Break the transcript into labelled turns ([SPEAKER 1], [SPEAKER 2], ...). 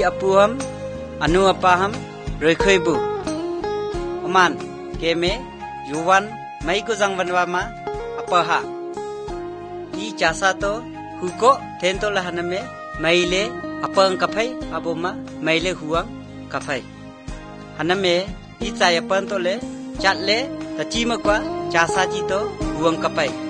[SPEAKER 1] apuham anu apaham roikhoibu aman keme yuwan mai ko jangwan wama apaha I jasa to huko tento lahaname maile apang kapai aboma maile huang kapai haname I caya pantole chatle tachima kwa jasa ji to huang kapai